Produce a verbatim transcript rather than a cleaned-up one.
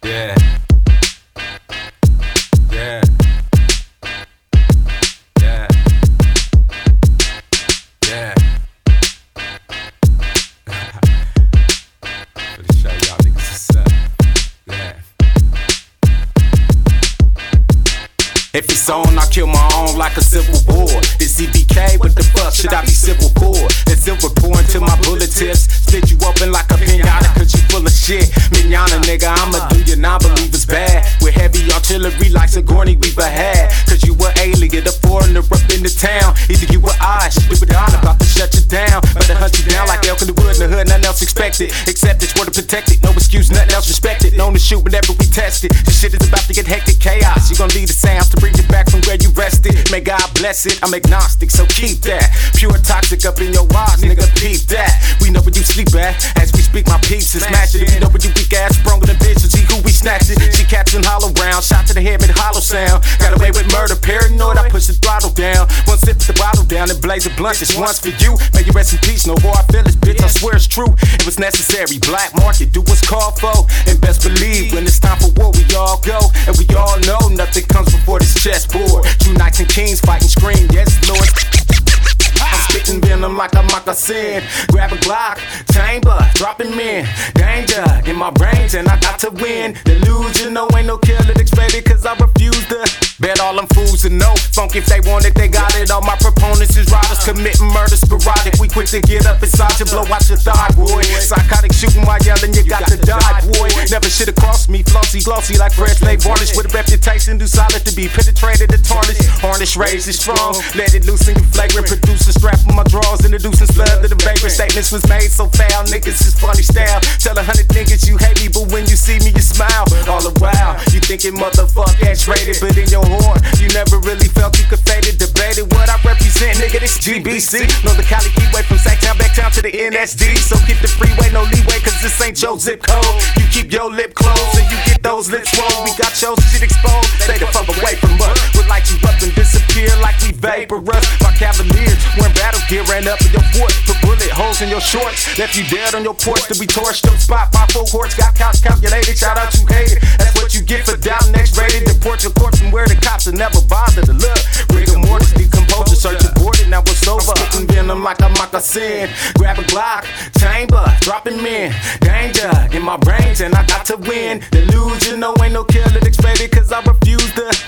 Yeah. Yeah. Yeah. Yeah. Gonna show y'all niggas what's up. Yeah. If it's on, I kill my own like a civil war. This E B K, what the fuck should I be civil for? That silver pour into my bullet tips, split you open like a pinata, cause you full of shit. Minana, nigga, I'ma do your non-believers bad. With heavy artillery like Sigourney Weaver had. Cause you were alien, a foreigner up in the town. Either you or I, stupid on about to shut you down. Better hunt you down like elk in the wood in the hood, nothing else expected. Except it's word to protect it, no excuse, nothing else respected. Known to shoot whenever we test it. This shit is about to get hectic, chaos. You gon' lead the sounds to bring you back from where you rested. May God bless it, I'm agnostic, so keep that. Pure toxic up in your eyes, nigga, peep that. We know where you sleep at, as we speak my peeps and smash it. If you know where you weak ass, sprung in the bitch and see who we snatched it. She catching hollow round, shot to the head with hollow sound. Got away with murder, paranoid, I push the throttle down. One sip the bottle down and blaze a blunt, just once for you. May you rest in peace, no hard feelings, bitch, I swear it's true. It was necessary, black market, do what's called for. And best believe, when it's time for war, we all go. And we all know nothing comes before this chessboard. Two knights and kings fighting scream, yes lord. I'm spitting venom like a moccasin. Grab a Glock, chamber, dropping men. Danger in my brains and I got to win. Delusion, no ain't no killer expected, cause I refuse to bet all them fools to know. Funk if they want it, they got it. All my proponents is riders committing murder sporadic. We quick to get up inside you, blow out your thigh, boy. Psychotic shooting while yelling, you got to die, boy. Never should've crossed me, flossy, glossy like fresh laid varnish. With a reputation, do solid to be penetrated and tarnished. Harness, raised is strong, let it loose and you flagrant. Produce a strap on my drawers, introducing slur to the vagrant. Statements was made so foul, niggas is funny style. Tell a hundred niggas you hate me, but when you see me, you smile. All around, you thinking motherfuck X-rated, but in your heart, you never really felt you could fade it. Debated what I represent, nigga, this G B C. Know the Cali keyway from Sacktown back town to the N S D. So keep the freeway, no leeway, cause this ain't your zip code. You keep your lip closed and you get those lips swole. We got your shit exposed, stay the fuck away from us. We'll light you up and disappear like we vaporous. My cavaliers wearing battle gear, ran up in your fort, put bullet holes in your shorts. Left you dead on your porch to be torched your spot. My full courts got couch calculated, shout out you hated. That's what you get for doubting X-rated. Deport your corpse from where the cops will never bother to look. Rigor mortis, decomposure, search aborted, now it's over. I'm spitting venom like a moccasin. Grab a Glock, chamber, dropping men. Danger in my brains and I got to win. Delusion, no ain't no killer expected, cause I refuse to